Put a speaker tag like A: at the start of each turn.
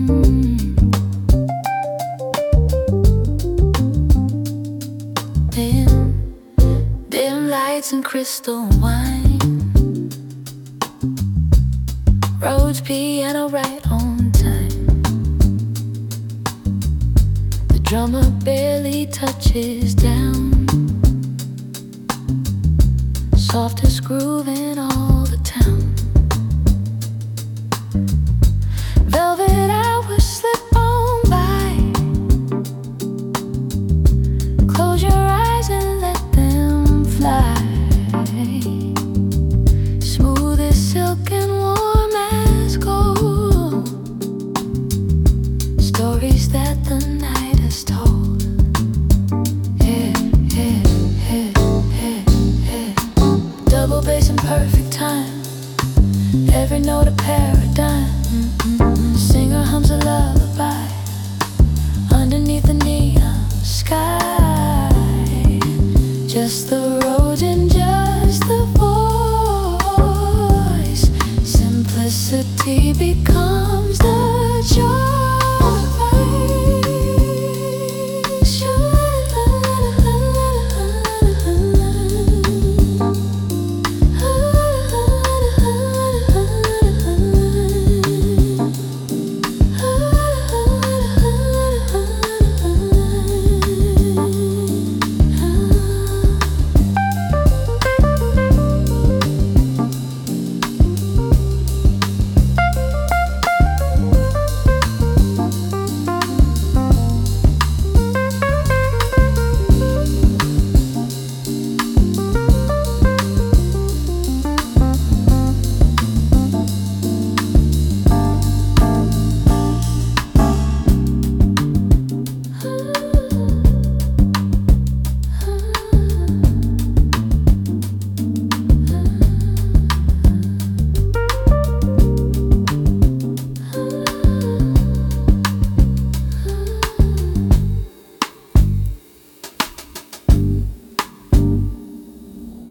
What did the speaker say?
A: Dim lights and crystal wine, Rhodes piano right on time. The drummer barely touches down, softest groove in all the town. Velvet hours slip on by. Close your eyes and let them fly. Smooth as silk and warm as gold. Stories that the night has told. Double bass in perfect time. Every note a paradigm.